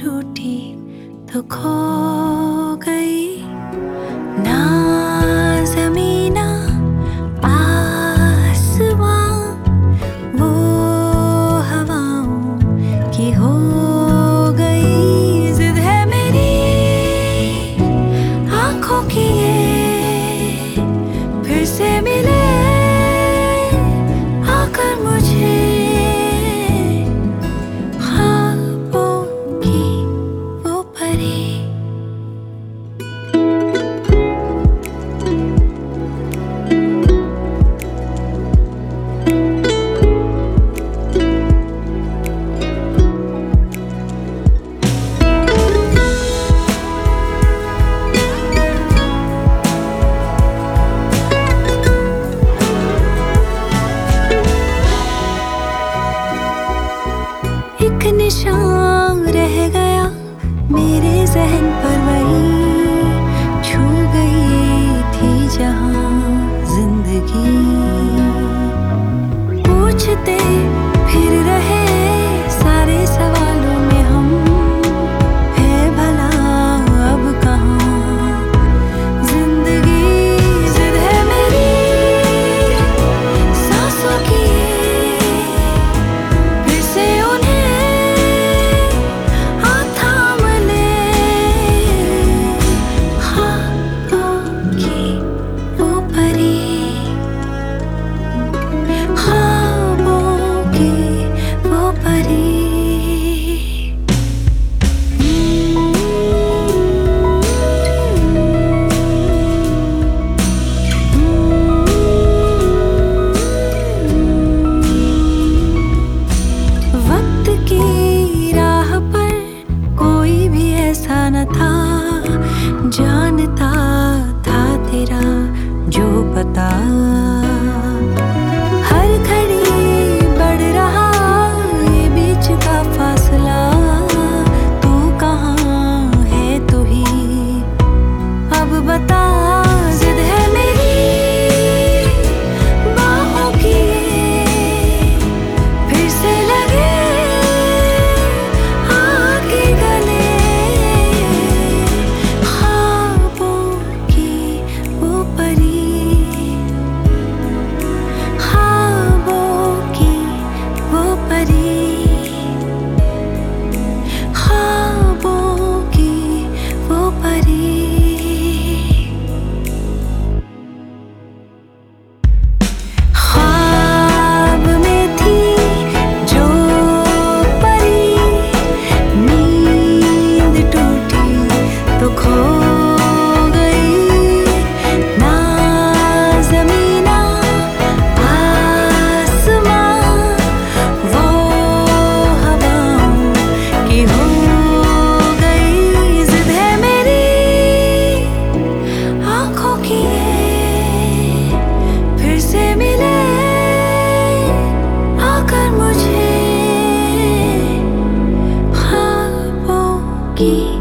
टूटी तो खो गई ना ज़मीना आसमां वो हवाओं की हो गई। जिद है मेरी आँखों की ये फिर से मिले आकर मुझे ख्वाबों की वो परी। एक निशान रह गया मेरे ज़हन पर, वही छू गई थी जहां जिंदगी। पूछते फिर रहे सारे सवालों में हम, है भला अब कहाँ जिंदगी। जिद है मेरी सांसों की फिर से उन्हें न था जानता था तेरा जो पता। हर घड़ी बढ़ रहा ये बीच का फासला, तू कहाँ है तू ही अब बता। जिद है मेरी बाहों की फिर से लगे की